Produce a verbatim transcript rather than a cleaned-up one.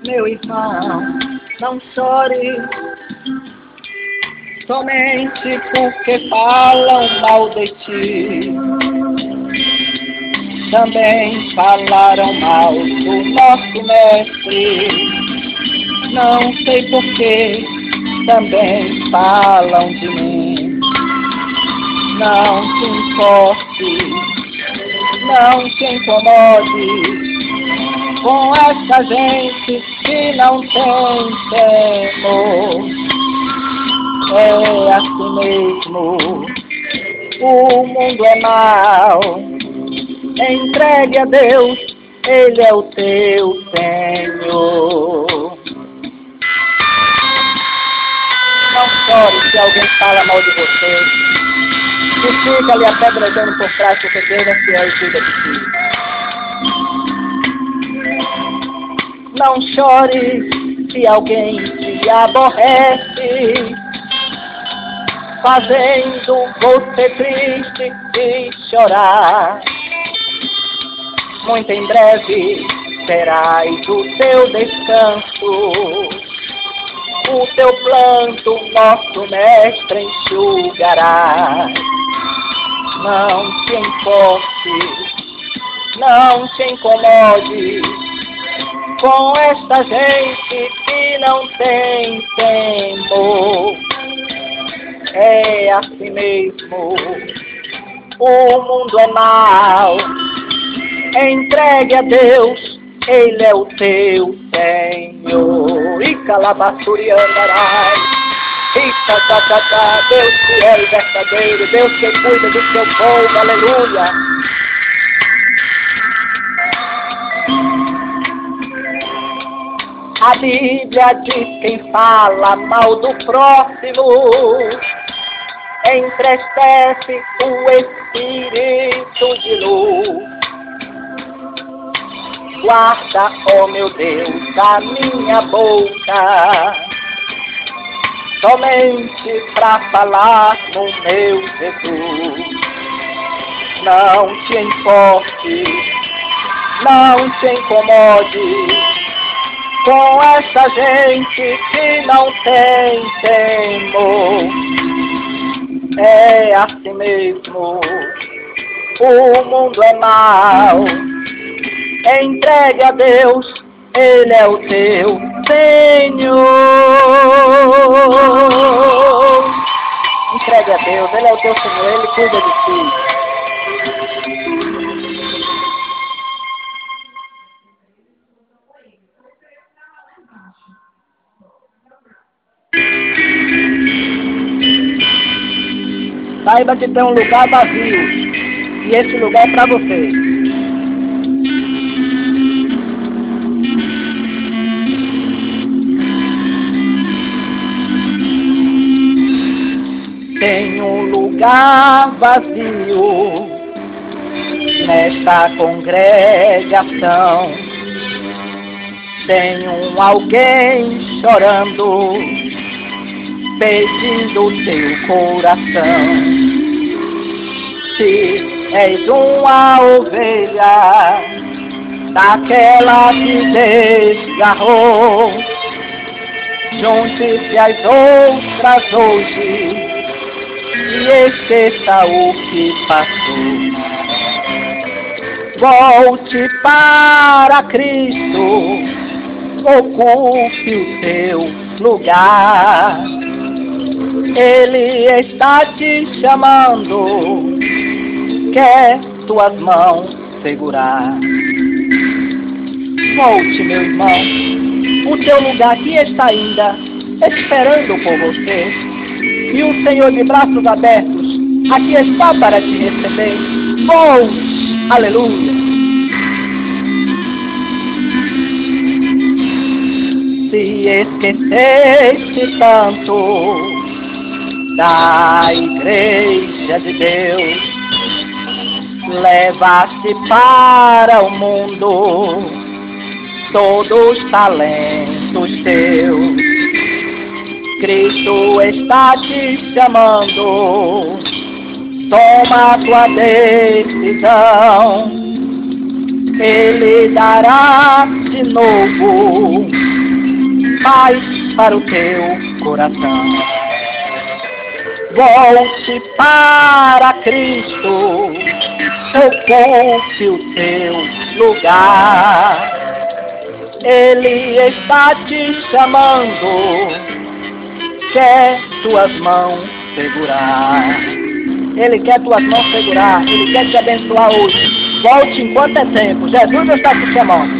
Meu irmão, não chore, somente porque falam mal de ti. Também falaram mal do nosso mestre. Não sei porquê, também falam de mim. Não te importe, não te incomode com essa gente que não tem temor. É assim mesmo, o mundo é mau. Entregue a Deus, Ele é o teu Senhor. Não chore se alguém fala mal de você. E fica ali apedrejando por trás, porque Deus é fiel e cuida de ti. Não chore se alguém te aborrece, fazendo você triste e chorar. Muito em breve terás o teu descanso. O teu planto, nosso mestre enxugará. Não te importe, não te incomode com esta gente que não tem temor. É assim mesmo, o mundo é mau. Entregue a Deus, Ele é o teu Senhor. E calabaçuri andarai. E tatatata, Deus fiel e verdadeiro, Deus que cuida do seu povo, aleluia. A Bíblia diz: quem fala mal do próximo entristece o espírito de luz. Guarda, ó meu Deus, a minha boca somente para falar no meu Jesus. Não te importe, não te incomode com essa gente que não tem temor. É assim mesmo, o mundo é mau. Entregue a Deus, Ele é o teu Senhor. Entregue a Deus, Ele é o teu Senhor, Ele cuida de ti. Saiba que tem um lugar vazio, e esse lugar é para você. Tem um lugar vazio nesta congregação. Tem um alguém chorando, pedindo o teu coração. Se és uma ovelha daquela que desgarrou, junte-se às outras hoje e esqueça o que passou. Volte para Cristo, ocupe o teu lugar. Ele está te chamando, quer tuas mãos segurar. Volte, meu irmão, o teu lugar aqui está ainda esperando por você. E o Senhor de braços abertos aqui está para te receber. Volte, aleluia. Se esqueceste tanto da igreja de Deus, levaste para o mundo todos os talentos teus. Cristo está te chamando, toma a tua decisão. Ele dará de novo paz para o teu coração. Volte para Cristo, ocupe o teu lugar. Ele está te chamando, quer tuas mãos segurar. Ele quer tuas mãos segurar, Ele quer te abençoar hoje. Volte enquanto é tempo, Jesus está te chamando.